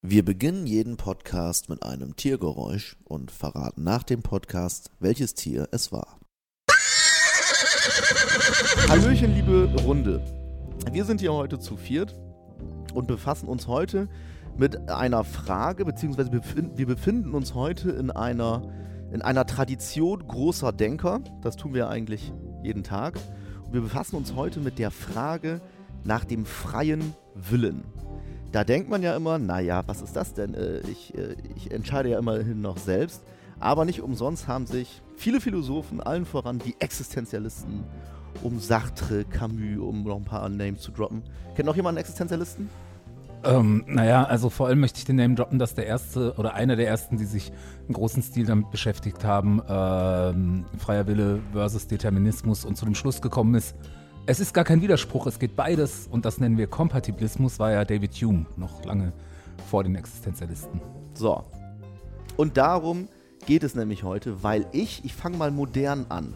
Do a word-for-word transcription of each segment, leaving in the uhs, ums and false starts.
Wir beginnen jeden Podcast mit einem Tiergeräusch und verraten nach dem Podcast, welches Tier es war. Hallöchen, liebe Runde. Wir sind hier heute zu viert und befassen uns heute mit einer Frage, beziehungsweise wir befinden uns heute in einer, in einer Tradition großer Denker. Das tun wir eigentlich jeden Tag. Und wir befassen uns heute mit der Frage nach dem freien Willen. Da denkt man ja immer, naja, was ist das denn? Ich, ich entscheide ja immerhin noch selbst. Aber nicht umsonst haben sich viele Philosophen, allen voran die Existenzialisten, um Sartre, Camus, um noch ein paar Names zu droppen. Kennt noch jemand einen Existenzialisten? Ähm, naja, also vor allem möchte ich den Name droppen, dass der erste oder einer der ersten, die sich im großen Stil damit beschäftigt haben, ähm, freier Wille versus Determinismus und zu dem Schluss gekommen ist, es ist gar kein Widerspruch, es geht beides und das nennen wir Kompatibilismus, war ja David Hume, noch lange vor den Existenzialisten. So, und darum geht es nämlich heute, weil ich, ich fange mal modern an,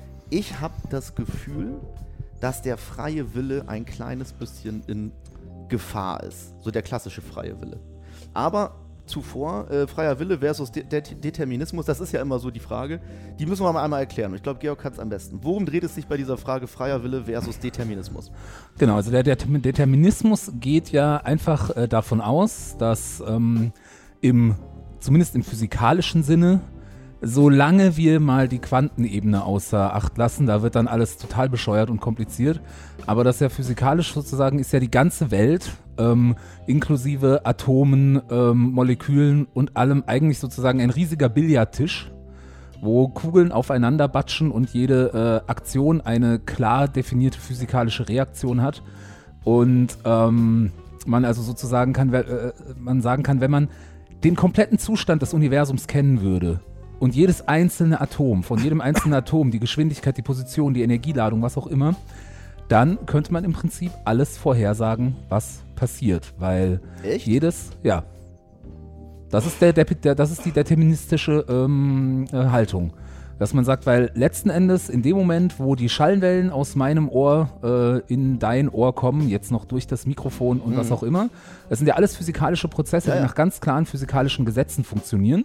ich habe das Gefühl, dass der freie Wille ein kleines bisschen in Gefahr ist, so der klassische freie Wille. Aber zuvor, äh, freier Wille versus De- De- Determinismus, das ist ja immer so die Frage, die müssen wir mal einmal erklären. Und ich glaube, Georg kann es am besten. Worum dreht es sich bei dieser Frage freier Wille versus Determinismus? Genau, also der, der Determinismus geht ja einfach äh, davon aus, dass ähm, im, zumindest im physikalischen Sinne, solange wir mal die Quantenebene außer Acht lassen, da wird dann alles total bescheuert und kompliziert, aber das ja physikalisch sozusagen ist ja die ganze Welt, ähm, inklusive Atomen, ähm, Molekülen und allem eigentlich sozusagen ein riesiger Billardtisch, wo Kugeln aufeinander batschen und jede äh, Aktion eine klar definierte physikalische Reaktion hat und ähm, man also sozusagen kann, äh, man sagen kann, wenn man den kompletten Zustand des Universums kennen würde, und jedes einzelne Atom, von jedem einzelnen Atom, die Geschwindigkeit, die Position, die Energieladung, was auch immer, dann könnte man im Prinzip alles vorhersagen, was passiert. Weil Echt? jedes, ja, das ist, der, der, der, das ist die deterministische ähm, äh, Haltung. Dass man sagt, weil letzten Endes in dem Moment, wo die Schallwellen aus meinem Ohr äh, in dein Ohr kommen, jetzt noch durch das Mikrofon und mhm. was auch immer, das sind ja alles physikalische Prozesse, ja, ja. die nach ganz klaren physikalischen Gesetzen funktionieren.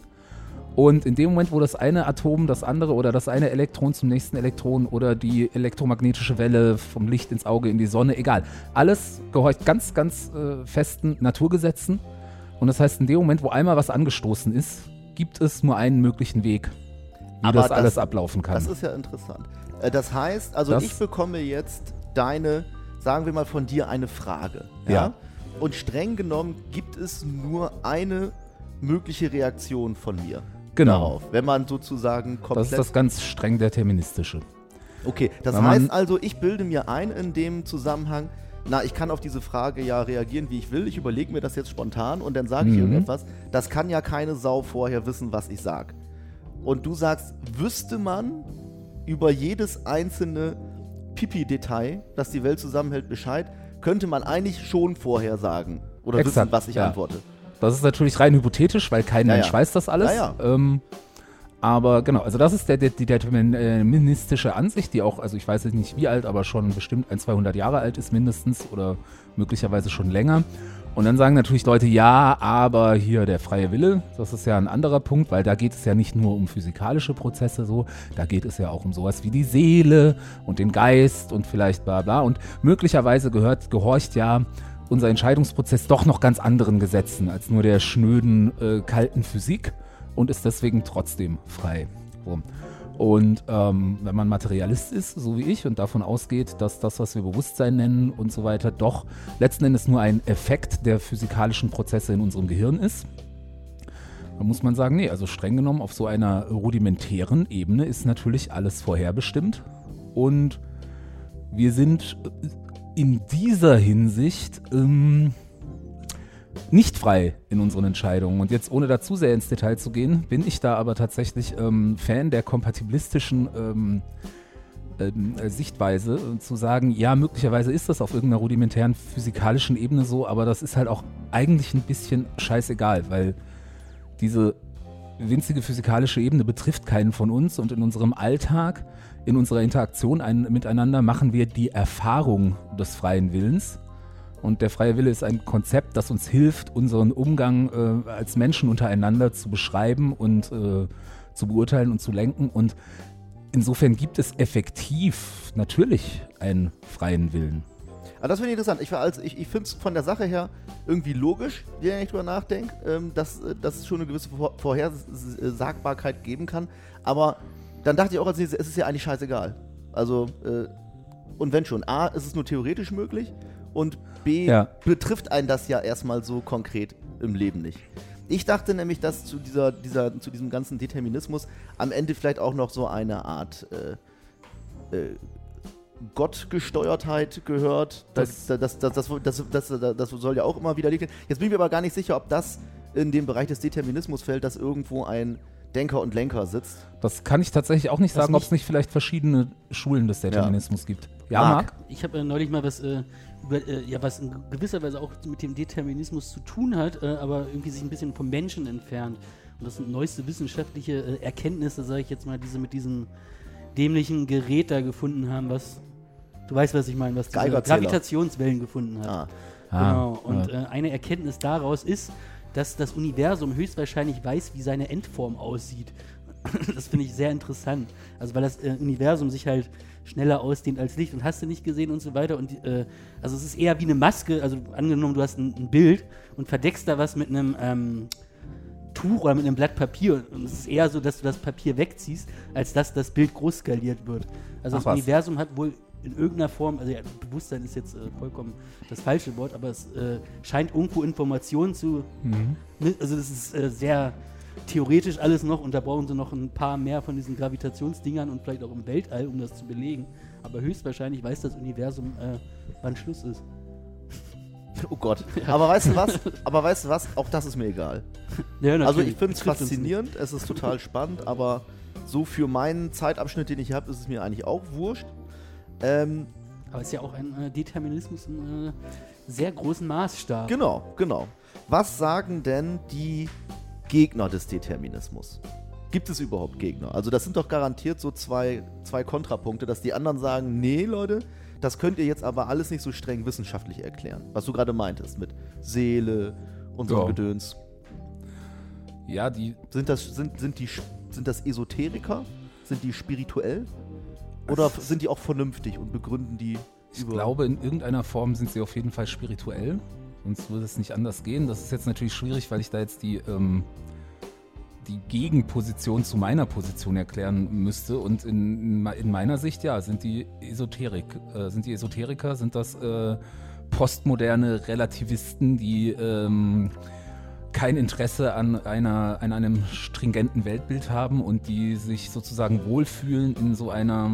Und in dem Moment, wo das eine Atom das andere oder das eine Elektron zum nächsten Elektron oder die elektromagnetische Welle vom Licht ins Auge in die Sonne, egal, alles gehorcht ganz, ganz äh, festen Naturgesetzen. Und das heißt, in dem Moment, wo einmal was angestoßen ist, gibt es nur einen möglichen Weg, wie Aber das, das alles ablaufen kann. Das ist ja interessant. Äh, das heißt, also das, ich bekomme jetzt deine, sagen wir mal von dir, eine Frage. Ja? Ja. Und streng genommen gibt es nur eine mögliche Reaktion von mir. Genau. Darauf, wenn man sozusagen komplett... Das ist das ganz streng deterministische. Okay, das Wenn heißt man- also, ich bilde mir ein in dem Zusammenhang, na, ich kann auf diese Frage ja reagieren, wie ich will, ich überlege mir das jetzt spontan und dann sage ich Mhm. irgendetwas, das kann ja keine Sau vorher wissen, was ich sage. Und du sagst, wüsste man über jedes einzelne Pipi-Detail, das die Welt zusammenhält, Bescheid, könnte man eigentlich schon vorher sagen oder Exakt, wissen, was ich ja. antworte. Das ist natürlich rein hypothetisch, weil kein Ja, Mensch ja. weiß das alles. Ja, Ähm, aber genau, also das ist der, der, die deterministische Ansicht, die auch, also ich weiß jetzt nicht wie alt, aber schon bestimmt ein, zweihundert Jahre alt ist mindestens oder möglicherweise schon länger. Und dann sagen natürlich Leute, ja, aber hier der freie Wille, das ist ja ein anderer Punkt, weil da geht es ja nicht nur um physikalische Prozesse so, da geht es ja auch um sowas wie die Seele und den Geist und vielleicht bla bla. Und möglicherweise gehört, gehorcht ja unser Entscheidungsprozess doch noch ganz anderen Gesetzen als nur der schnöden, äh, kalten Physik und ist deswegen trotzdem frei. So. Und ähm, wenn man Materialist ist, so wie ich, und davon ausgeht, dass das, was wir Bewusstsein nennen und so weiter, doch letzten Endes nur ein Effekt der physikalischen Prozesse in unserem Gehirn ist, dann muss man sagen, nee, also streng genommen auf so einer rudimentären Ebene ist natürlich alles vorherbestimmt und wir sind in dieser Hinsicht ähm, nicht frei in unseren Entscheidungen. Und jetzt, ohne da zu sehr ins Detail zu gehen, bin ich da aber tatsächlich ähm, Fan der kompatibilistischen ähm, ähm, Sichtweise, äh, zu sagen, ja, möglicherweise ist das auf irgendeiner rudimentären physikalischen Ebene so, aber das ist halt auch eigentlich ein bisschen scheißegal, weil diese winzige physikalische Ebene betrifft keinen von uns und in unserem Alltag, in unserer Interaktion ein, miteinander machen wir die Erfahrung des freien Willens Und der freie Wille ist ein Konzept, das uns hilft, unseren Umgang äh, als Menschen untereinander zu beschreiben und äh, zu beurteilen und zu lenken. Und insofern gibt es effektiv natürlich einen freien Willen. Aber das finde ich interessant. Ich, also ich, ich finde es von der Sache her irgendwie logisch, wenn ich drüber nachdenke, ähm, dass, dass es schon eine gewisse Vor- Vorhersagbarkeit geben kann. Aber dann dachte ich auch, als nächstes, es ist ja eigentlich scheißegal. Also, äh, und wenn schon, A, ist es nur theoretisch möglich und B, Ja. betrifft einen das ja erstmal so konkret im Leben nicht. Ich dachte nämlich, dass zu, dieser, dieser, zu diesem ganzen Determinismus am Ende vielleicht auch noch so eine Art äh, äh, Gottgesteuertheit gehört. Das, das, das, das, das, das, das, das, das soll ja auch immer widerlegt werden. Jetzt bin ich mir aber gar nicht sicher, ob das in dem Bereich des Determinismus fällt, dass irgendwo ein Denker und Lenker sitzt. Das kann ich tatsächlich auch nicht Was sagen, ob nicht- es nicht vielleicht verschiedene Schulen des Determinismus gibt. Ja, Marc? Marc? Ich habe äh, neulich mal was, äh, über, äh, ja, was in gewisser Weise auch mit dem Determinismus zu tun hat, äh, aber irgendwie sich ein bisschen vom Menschen entfernt. Und das sind neueste wissenschaftliche äh, Erkenntnisse, sage ich jetzt mal, die sie mit diesem dämlichen Gerät da gefunden haben, was, du weißt, was ich meine, was diese Geigerzähler. Gravitationswellen gefunden hat. Ah. Genau. Ah, Und ja. äh, eine Erkenntnis daraus ist, dass das Universum höchstwahrscheinlich weiß, wie seine Endform aussieht. Das finde ich sehr interessant. Also weil das äh, Universum sich halt schneller ausdehnt als Licht und hast du nicht gesehen und so weiter. Und äh, also es ist eher wie eine Maske. Also angenommen, du hast ein, ein Bild und verdeckst da was mit einem ähm, Tuch oder mit einem Blatt Papier. Und es ist eher so, dass du das Papier wegziehst, als dass das Bild groß skaliert wird. Also Ach das was. Universum hat wohl in irgendeiner Form, also ja, Bewusstsein ist jetzt äh, vollkommen das falsche Wort, aber es äh, scheint irgendwo Informationen zu, Mhm. ne, also das ist äh, sehr theoretisch alles noch und da brauchen sie noch ein paar mehr von diesen Gravitationsdingern und vielleicht auch im Weltall, um das zu belegen. Aber höchstwahrscheinlich weiß das Universum, äh, wann Schluss ist. Oh Gott. Aber weißt du was? Aber weißt du was? Auch das ist mir egal. Ja, Also natürlich. ich finde es Betrifft uns faszinierend, es ist total spannend, aber so für meinen Zeitabschnitt, den ich habe, ist es mir eigentlich auch wurscht. Ähm, nicht. Aber es ist ja auch ein äh, Determinismus im äh, sehr großen Maßstab. genau, genau. Was sagen denn die Gegner des Determinismus? Gibt es überhaupt Gegner? Also das sind doch garantiert so zwei, zwei Kontrapunkte, dass die anderen sagen, nee Leute, das könnt ihr jetzt aber alles nicht so streng wissenschaftlich erklären. Was du gerade meintest mit Seele und so Ja. Gedöns. Ja, die Sind das, sind, sind, die, sind das Esoteriker? Sind die spirituell? Oder f- sind die auch vernünftig und begründen die Ich über... glaube, in irgendeiner Form sind sie auf jeden Fall spirituell. Sonst würde es nicht anders gehen. Das ist jetzt natürlich schwierig, weil ich da jetzt die, ähm, die Gegenposition zu meiner Position erklären müsste. Und in, in meiner Sicht, ja, sind die Esoterik, äh, sind die Esoteriker, sind das äh, postmoderne Relativisten, die ähm, kein Interesse an, einer, an einem stringenten Weltbild haben und die sich sozusagen wohlfühlen in so einer,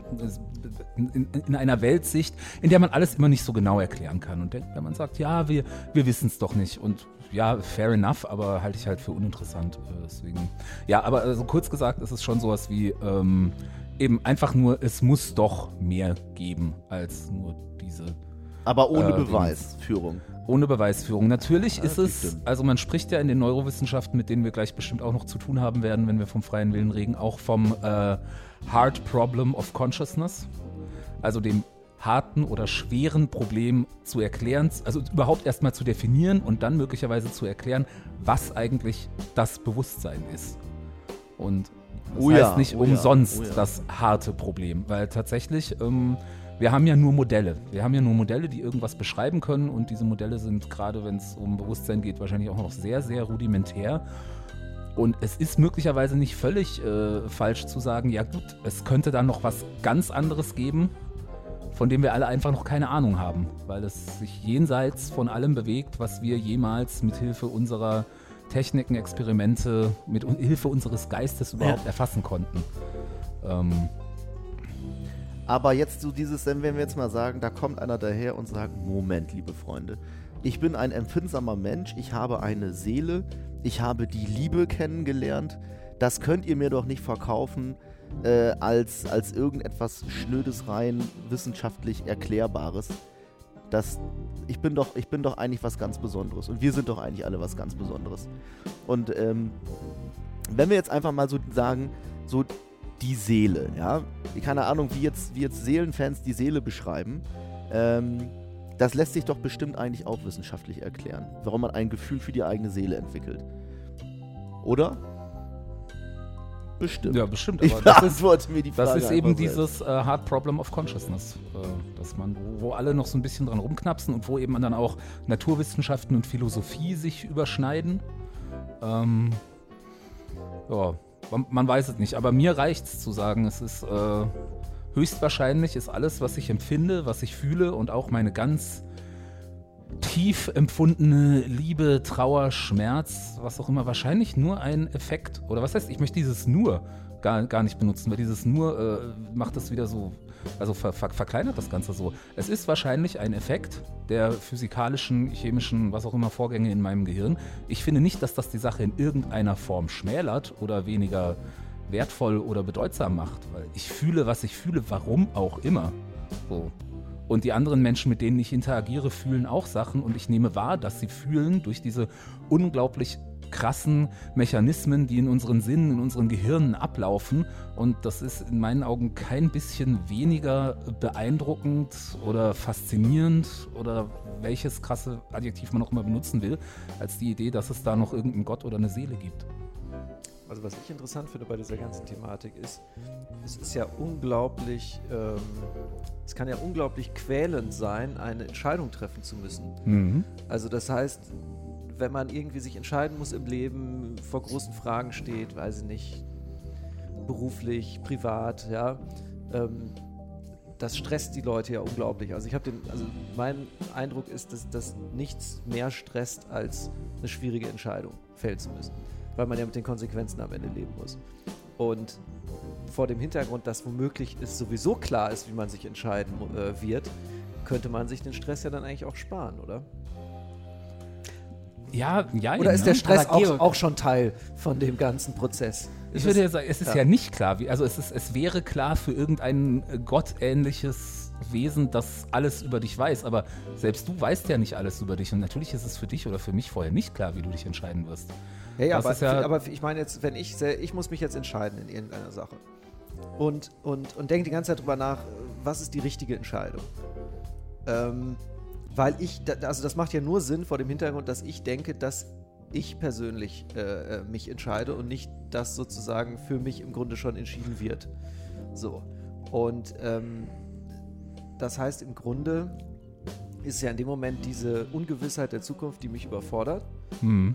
in, in, in einer Weltsicht, in der man alles immer nicht so genau erklären kann. Und wenn man sagt, ja, wir, wir wissen es doch nicht. Und ja, fair enough, aber halte ich halt für uninteressant. Äh, Deswegen, ja, aber also kurz gesagt, ist es schon sowas wie ähm, eben einfach nur, es muss doch mehr geben als nur diese aber ohne äh, Beweisführung. ohne Beweisführung. Natürlich Ja, ist das es, stimmt. also man spricht ja in den Neurowissenschaften, mit denen wir gleich bestimmt auch noch zu tun haben werden, wenn wir vom freien Willen reden, auch vom äh, Hard Problem of Consciousness, also dem harten oder schweren Problem zu erklären, also überhaupt erstmal zu definieren und dann möglicherweise zu erklären, was eigentlich das Bewusstsein ist. Und das Oh heißt ja, nicht oh ja, umsonst oh ja. das harte Problem, weil tatsächlich ähm, wir haben ja nur Modelle. Wir haben ja nur Modelle, die irgendwas beschreiben können und diese Modelle sind, gerade wenn es um Bewusstsein geht, wahrscheinlich auch noch sehr, sehr rudimentär. Und es ist möglicherweise nicht völlig äh, falsch zu sagen, ja gut, es könnte dann noch was ganz anderes geben, von dem wir alle einfach noch keine Ahnung haben, weil es sich jenseits von allem bewegt, was wir jemals mit Hilfe unserer Techniken, Experimente, mit un- Hilfe unseres Geistes überhaupt erfassen konnten. Ähm, Aber jetzt so dieses, wenn wir jetzt mal sagen, da kommt einer daher und sagt, Moment, liebe Freunde, ich bin ein empfindsamer Mensch, ich habe eine Seele, ich habe die Liebe kennengelernt, das könnt ihr mir doch nicht verkaufen äh, als, als irgendetwas Schnödes, rein wissenschaftlich Erklärbares. Das, ich, bin doch, ich bin doch eigentlich was ganz Besonderes und wir sind doch eigentlich alle was ganz Besonderes. Und ähm, wenn wir jetzt einfach mal so sagen, so die Seele, ja, keine Ahnung, wie jetzt, wie jetzt Seelenfans die Seele beschreiben, ähm, das lässt sich doch bestimmt eigentlich auch wissenschaftlich erklären, warum man ein Gefühl für die eigene Seele entwickelt. Oder? Bestimmt. Ja, bestimmt. Ich Aber das ist, beantworte mir die Frage das ist eben einfach selbst. dieses äh, Hard Problem of Consciousness, äh, dass man, wo, wo alle noch so ein bisschen dran rumknapsen und wo eben dann auch Naturwissenschaften und Philosophie sich überschneiden. Ähm, ja, man, man weiß es nicht. Aber mir reicht es zu sagen, es ist äh, höchstwahrscheinlich ist alles, was ich empfinde, was ich fühle und auch meine ganz tief empfundene Liebe, Trauer, Schmerz, was auch immer, wahrscheinlich nur ein Effekt. Oder was heißt, ich möchte dieses nur gar, gar nicht benutzen, weil dieses nur äh, macht das wieder so, also ver, ver, verkleinert das Ganze so. Es ist wahrscheinlich ein Effekt der physikalischen, chemischen, was auch immer Vorgänge in meinem Gehirn. Ich finde nicht, dass das die Sache in irgendeiner Form schmälert oder weniger wertvoll oder bedeutsam macht, weil ich fühle, was ich fühle, warum auch immer. So. Und die anderen Menschen, mit denen ich interagiere, fühlen auch Sachen und ich nehme wahr, dass sie fühlen durch diese unglaublich krassen Mechanismen, die in unseren Sinnen, in unseren Gehirnen ablaufen. Und das ist in meinen Augen kein bisschen weniger beeindruckend oder faszinierend oder welches krasse Adjektiv man auch immer benutzen will, als die Idee, dass es da noch irgendeinen Gott oder eine Seele gibt. Also was ich interessant finde bei dieser ganzen Thematik ist, es ist ja unglaublich, ähm, es kann ja unglaublich quälend sein, eine Entscheidung treffen zu müssen. Mhm. Also das heißt, wenn man irgendwie sich entscheiden muss im Leben, vor großen Fragen steht, weiß ich nicht, beruflich, privat, ja, ähm, das stresst die Leute ja unglaublich. Also ich habe den, also mein Eindruck ist, dass das nichts mehr stresst, als eine schwierige Entscheidung fällen zu müssen, weil man ja mit den Konsequenzen am Ende leben muss. Und vor dem Hintergrund, dass womöglich es sowieso klar ist, wie man sich entscheiden äh, wird, könnte man sich den Stress ja dann eigentlich auch sparen, oder? Ja, ja. Oder ist ne? der Stress Aber Georg- auch, auch schon Teil von dem ganzen Prozess? Ich Ist würde es- ja sagen, es ist ja. ja, nicht klar, wie, also es, ist, es wäre klar für irgendein äh, gottähnliches Wesen, das alles über dich weiß, aber selbst du weißt ja nicht alles über dich und natürlich ist es für dich oder für mich vorher nicht klar, wie du dich entscheiden wirst. Ja, ja, Das aber, ist ja- aber ich meine jetzt, wenn ich, sel- ich muss mich jetzt entscheiden in irgendeiner Sache und, und, und denke die ganze Zeit drüber nach, was ist die richtige Entscheidung? Ähm, weil ich, da- also das macht ja nur Sinn vor dem Hintergrund, dass ich denke, dass ich persönlich äh, äh, mich entscheide und nicht, dass sozusagen für mich im Grunde schon entschieden wird. So. Und ähm, das heißt, im Grunde ist ja in dem Moment diese Ungewissheit der Zukunft, die mich überfordert. Hm.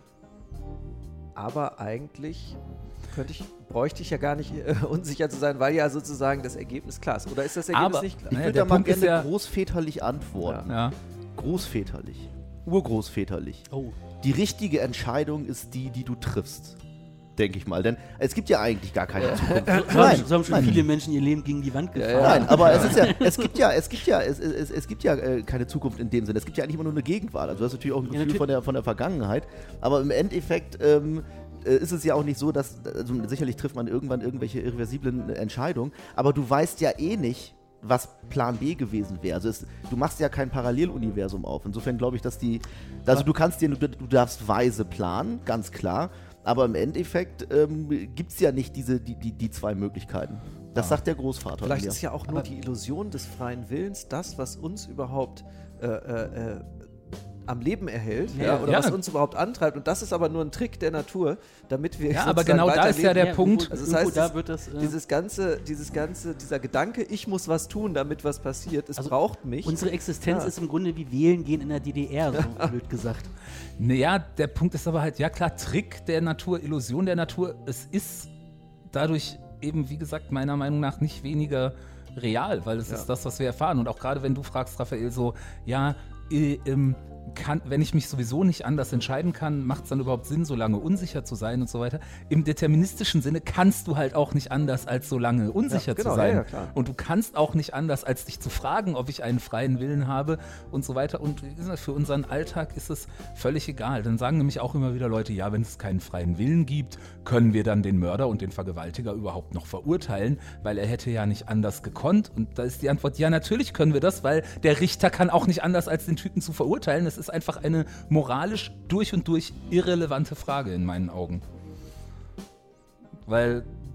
Aber eigentlich könnte ich, bräuchte ich ja gar nicht äh, unsicher zu sein, weil ja sozusagen das Ergebnis klar ist. Oder ist das Ergebnis Aber- nicht klar? Ich Naja, würde der da mal Punkt ist gerne ja- großväterlich antworten. Ja. Großväterlich. Urgroßväterlich. Oh. Die richtige Entscheidung ist die, die du triffst. Denke ich mal. Denn es gibt ja eigentlich gar keine Zukunft. So haben, so haben schon viele Menschen ihr Leben gegen die Wand gefahren. Nein, aber es ist ja, es gibt ja, es gibt ja, es, es, es gibt ja äh, keine Zukunft in dem Sinne. Es gibt ja eigentlich immer nur eine Gegenwart. Also du hast natürlich auch ein Gefühl natürlich. von der, von der Vergangenheit. Aber im Endeffekt ähm, äh, ist es ja auch nicht so, dass, also sicherlich trifft man irgendwann irgendwelche irreversiblen äh, Entscheidungen, aber du weißt ja eh nicht, was Plan B gewesen wäre. Also es, du machst ja kein Paralleluniversum auf. Insofern glaube ich, dass die, also du kannst dir, du, du darfst weise planen, ganz klar. Aber im Endeffekt ähm, gibt es ja nicht diese, die, die, die zwei Möglichkeiten. Das sagt der Großvater. Vielleicht mir. ist ja auch nur die Illusion des freien Willens das, was uns überhaupt äh, äh, äh, am Leben erhält, Ja, ja, oder ja. was uns überhaupt antreibt. Und das ist aber nur ein Trick der Natur, damit wir Ja, aber sozusagen genau da ist ja weiterleben. der Punkt. Also das irgendwo heißt, da es- wird das, äh, dieses ganze, dieses ganze, dieser Gedanke, ich muss was tun, damit was passiert, es Also braucht mich. unsere Existenz Ja. ist im Grunde wie Wählen gehen in der D D R, so blöd gesagt. Naja, der Punkt ist aber halt, ja klar, Trick der Natur, Illusion der Natur, es ist dadurch eben, wie gesagt, meiner Meinung nach nicht weniger real, weil es Ja. ist das, was wir erfahren. Und auch gerade wenn du fragst, Raphael, so, ja, äh, ähm, kann, wenn ich mich sowieso nicht anders entscheiden kann, macht es dann überhaupt Sinn, so lange unsicher zu sein und so weiter. Im deterministischen Sinne kannst du halt auch nicht anders, als so lange unsicher Ja, genau, zu sein. ja, ja, klar. Und du kannst auch nicht anders, als dich zu fragen, ob ich einen freien Willen habe und so weiter. Und wie gesagt, für unseren Alltag ist es völlig egal. Dann sagen nämlich auch immer wieder Leute, ja, wenn es keinen freien Willen gibt, können wir dann den Mörder und den Vergewaltiger überhaupt noch verurteilen, weil er hätte ja nicht anders gekonnt. Und da ist die Antwort, ja, natürlich können wir das, weil der Richter kann auch nicht anders, als den Typen zu verurteilen. Es ist einfach eine moralisch durch und durch irrelevante Frage in meinen Augen. Weil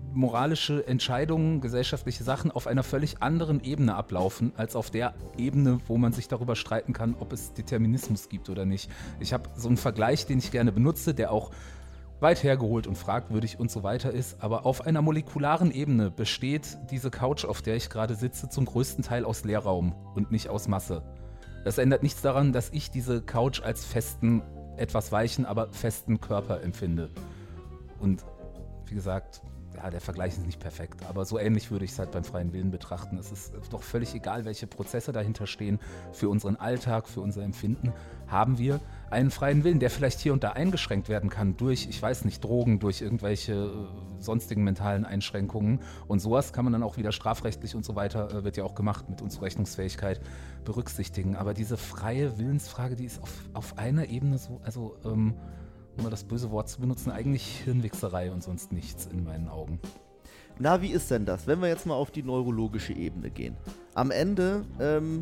moralische Entscheidungen, gesellschaftliche Sachen auf einer völlig anderen Ebene ablaufen, als auf der Ebene, wo man sich darüber streiten kann, ob es Determinismus gibt oder nicht. Ich habe so einen Vergleich, den ich gerne benutze, der auch weit hergeholt und fragwürdig und so weiter ist, aber auf einer molekularen Ebene besteht diese Couch, auf der ich gerade sitze, zum größten Teil aus Leerraum und nicht aus Masse. Das ändert nichts daran, dass ich diese Couch als festen, etwas weichen, aber festen Körper empfinde. Und wie gesagt, ja, der Vergleich ist nicht perfekt, aber so ähnlich würde ich es halt beim freien Willen betrachten. Es ist doch völlig egal, welche Prozesse dahinter stehen. Für unseren Alltag, für unser Empfinden haben wir einen freien Willen, der vielleicht hier und da eingeschränkt werden kann durch, ich weiß nicht, Drogen, durch irgendwelche äh, sonstigen mentalen Einschränkungen. Und sowas kann man dann auch wieder strafrechtlich und so weiter, äh, wird ja auch gemacht, mit Unzurechnungsfähigkeit berücksichtigen. Aber diese freie Willensfrage, die ist auf, auf einer Ebene so, also ähm, um mal das böse Wort zu benutzen, eigentlich Hirnwichserei und sonst nichts in meinen Augen. Na, wie ist denn das, wenn wir jetzt mal auf die neurologische Ebene gehen? Am Ende ähm,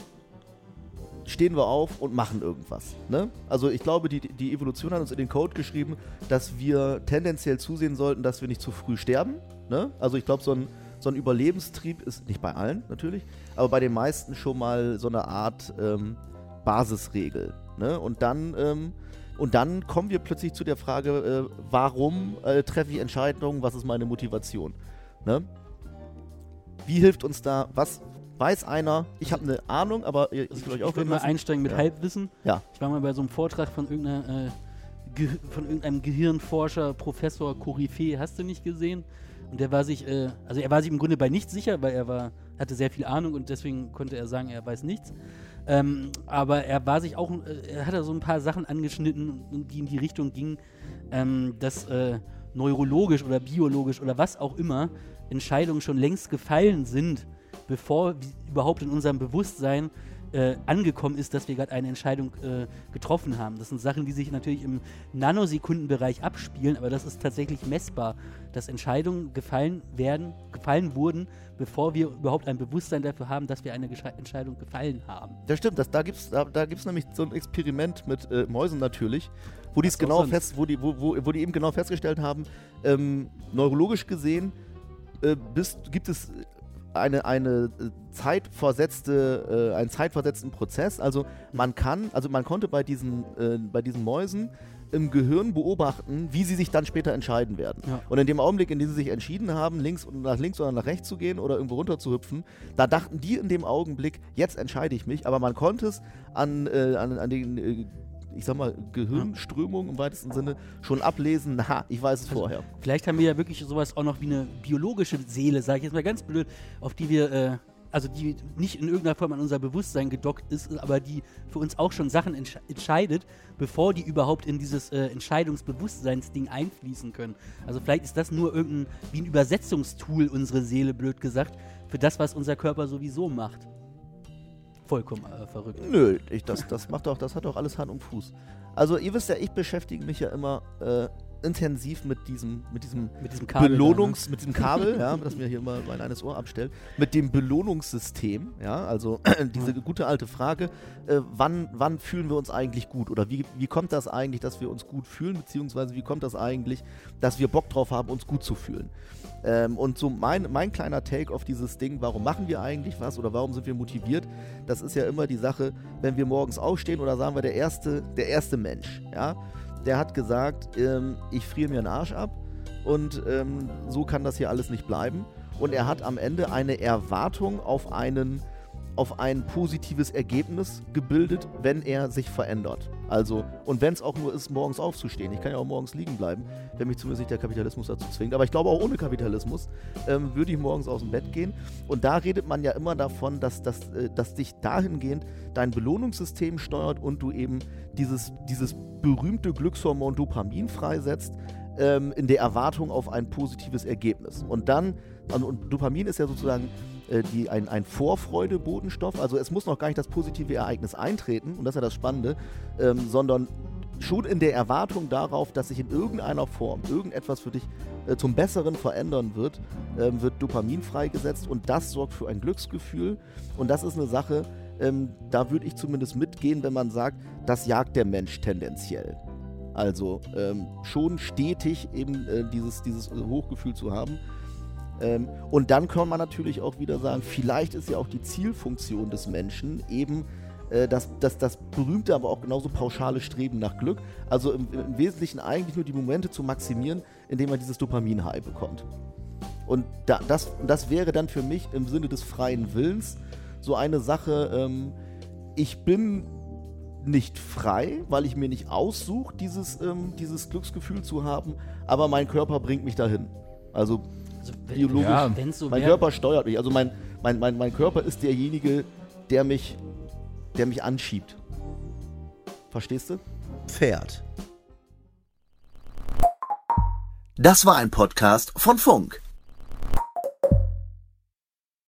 stehen wir auf und machen irgendwas. Ne? Also ich glaube, die, die Evolution hat uns in den Code geschrieben, dass wir tendenziell zusehen sollten, dass wir nicht zu früh sterben. Ne? Also ich glaube, so ein, so ein Überlebenstrieb ist, nicht bei allen natürlich, aber bei den meisten schon mal so eine Art ähm, Basisregel. Ne? Und dann... Ähm, Und dann kommen wir plötzlich zu der Frage, äh, warum äh, treffe ich Entscheidungen, was ist meine Motivation? Ne? Wie hilft uns da, was weiß einer? Ich habe eine Ahnung, aber ich, Also will euch ich auch würde mal einsteigen mit ja. Halbwissen. Ja. Ich war mal bei so einem Vortrag von, irgendeiner, äh, Ge von irgendeinem Gehirnforscher, Professor Koryphäe, hast du nicht gesehen? Und der war sich, äh, also er war sich im Grunde bei nichts sicher, weil er war, hatte sehr viel Ahnung und deswegen konnte er sagen, er weiß nichts. Ähm, aber er war sich auch, äh, er hat da so ein paar Sachen angeschnitten, die in die Richtung gingen, ähm, dass äh, neurologisch oder biologisch oder was auch immer Entscheidungen schon längst gefallen sind, bevor überhaupt in unserem Bewusstsein äh, angekommen ist, dass wir gerade eine Entscheidung äh, getroffen haben. Das sind Sachen, die sich natürlich im Nanosekundenbereich abspielen, aber das ist tatsächlich messbar, dass Entscheidungen gefallen werden, gefallen wurden, bevor wir überhaupt ein Bewusstsein dafür haben, dass wir eine Gesche- Entscheidung gefallen haben. Das stimmt, das, da gibt es da, da gibt's nämlich so ein Experiment mit äh, Mäusen natürlich, wo die es Was genau sonst? fest, wo die, wo, wo, wo die eben genau festgestellt haben, ähm, neurologisch gesehen äh, bist, gibt es eine, eine zeitversetzte, äh, einen zeitversetzten Prozess. Also man kann, also man konnte bei diesen, äh, bei diesen Mäusen im Gehirn beobachten, wie sie sich dann später entscheiden werden. Ja. Und in dem Augenblick, in dem sie sich entschieden haben, links und nach links oder nach rechts zu gehen oder irgendwo runter zu hüpfen, da dachten die in dem Augenblick, jetzt entscheide ich mich, aber man konnte es an, äh, an, an den äh, ich sag mal, Gehirnströmungen im weitesten Sinne schon ablesen, na, ich weiß es Also, vorher. Vielleicht haben wir ja wirklich sowas auch noch wie eine biologische Seele, sage ich jetzt mal ganz blöd, auf die wir, äh, also die nicht in irgendeiner Form an unser Bewusstsein gedockt ist, aber die für uns auch schon Sachen entsch entscheidet, bevor die überhaupt in dieses äh, Entscheidungsbewusstseinsding einfließen können. Also vielleicht ist das nur irgendein, wie ein Übersetzungstool, unsere Seele, blöd gesagt, für das, was unser Körper sowieso macht. Vollkommen äh, verrückt. Nö, ich, das, das macht doch, das hat doch alles Hand und Fuß. Also ihr wisst ja, ich beschäftige mich ja immer äh, intensiv mit diesem, mit diesem Mit diesem Kabel Belohnungs, mit diesem Kabel, ja, das mir hier immer mein eines Ohr abstellt, mit dem Belohnungssystem, ja, also diese gute alte Frage, äh, wann, wann fühlen wir uns eigentlich gut oder wie, wie kommt das eigentlich, dass wir uns gut fühlen, beziehungsweise wie kommt das eigentlich, dass wir Bock drauf haben, uns gut zu fühlen. Ähm, und so mein, mein kleiner Take auf dieses Ding, warum machen wir eigentlich was oder warum sind wir motiviert, das ist ja immer die Sache, wenn wir morgens aufstehen oder sagen wir der erste, der erste Mensch, ja, der hat gesagt, ähm, ich friere mir den Arsch ab und ähm, so kann das hier alles nicht bleiben. Und er hat am Ende eine Erwartung auf, einen, auf ein positives Ergebnis gebildet, wenn er sich verändert. Also, und wenn es auch nur ist, morgens aufzustehen. Ich kann ja auch morgens liegen bleiben, wenn mich zumindest nicht der Kapitalismus dazu zwingt. Aber ich glaube, auch ohne Kapitalismus ähm, würde ich morgens aus dem Bett gehen. Und da redet man ja immer davon, dass, dass, äh, dass dich dahingehend dein Belohnungssystem steuert und du eben dieses, dieses berühmte Glückshormon Dopamin freisetzt, ähm, in der Erwartung auf ein positives Ergebnis. Und dann, also, und Dopamin ist ja sozusagen äh, die, ein, ein Vorfreude-Botenstoff, also es muss noch gar nicht das positive Ereignis eintreten, und das ist ja das Spannende, ähm, sondern schon in der Erwartung darauf, dass sich in irgendeiner Form irgendetwas für dich äh, zum Besseren verändern wird, ähm, wird Dopamin freigesetzt und das sorgt für ein Glücksgefühl und das ist eine Sache, ähm, da würde ich zumindest mitgehen, wenn man sagt, das jagt der Mensch tendenziell. Also ähm, schon stetig eben äh, dieses, dieses Hochgefühl zu haben. Ähm, und dann kann man natürlich auch wieder sagen, vielleicht ist ja auch die Zielfunktion des Menschen eben äh, das, das, das berühmte, aber auch genauso pauschale Streben nach Glück. Also im, im Wesentlichen eigentlich nur die Momente zu maximieren, indem man dieses Dopamin-High bekommt. Und da, das, das wäre dann für mich im Sinne des freien Willens so eine Sache, ähm, ich bin nicht frei, weil ich mir nicht aussuche, dieses, ähm, dieses Glücksgefühl zu haben, aber mein Körper bringt mich dahin. Also, Also, wenn- biologisch, Ja. wenn's so mein wär- Körper steuert mich. Also mein, mein, mein, mein Körper ist derjenige, der mich, der mich anschiebt. Verstehst du? Pferd. Das war ein Podcast von Funk.